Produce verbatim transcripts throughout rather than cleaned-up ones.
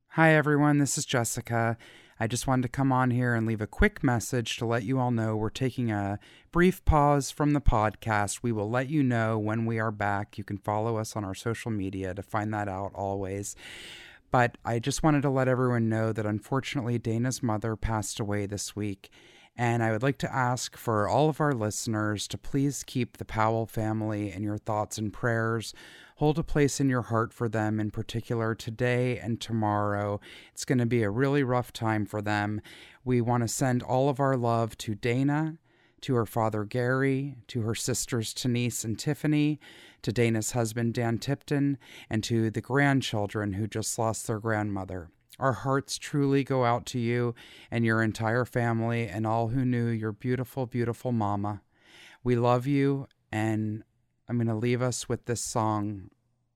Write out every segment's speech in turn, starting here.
Hi everyone, this is Jessica. I just wanted to come on here and leave a quick message to let you all know we're taking a brief pause from the podcast. We will let you know when we are back. You can follow us on our social media to find that out always. But I just wanted to let everyone know that unfortunately Dana's mother passed away this week. And I would like to ask for all of our listeners to please keep the Powell family in your thoughts and prayers. Hold a place in your heart for them, in particular today and tomorrow. It's going to be a really rough time for them. We want to send all of our love to Dana, to her father Gary, to her sisters Denise and Tiffany, to Dana's husband Dan Tipton, and to the grandchildren who just lost their grandmother. Our hearts truly go out to you and your entire family and all who knew your beautiful, beautiful mama. We love you, and I'm going to leave us with this song.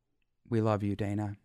We love you, Dana.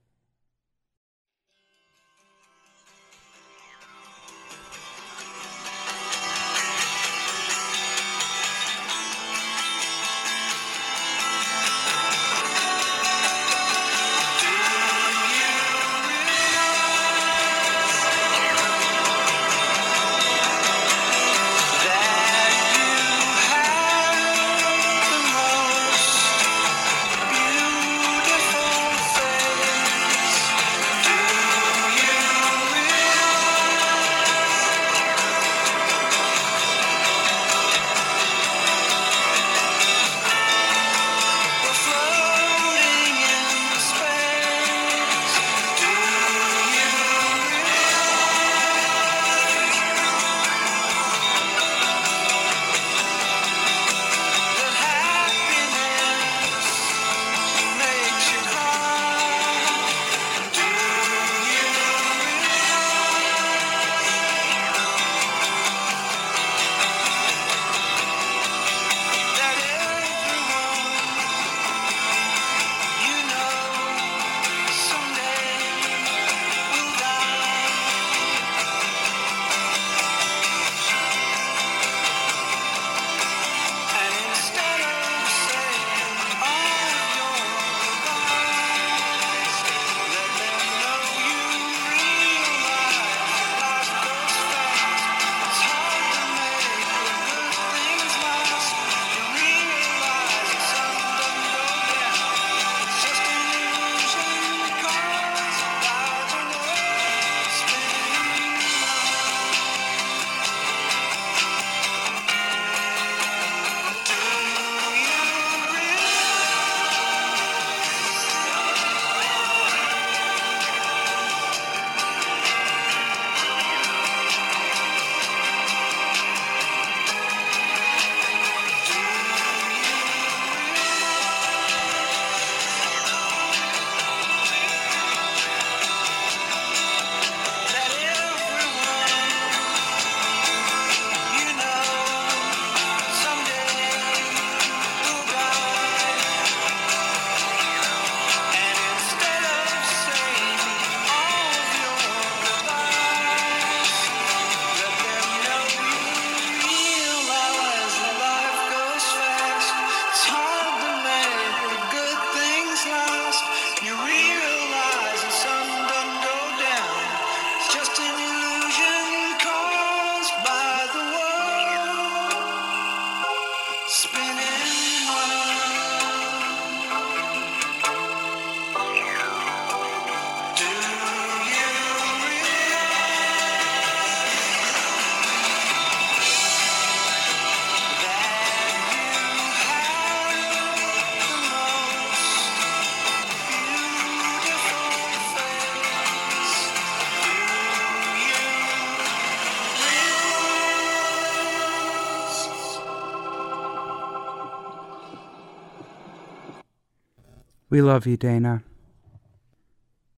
We love you, Dana.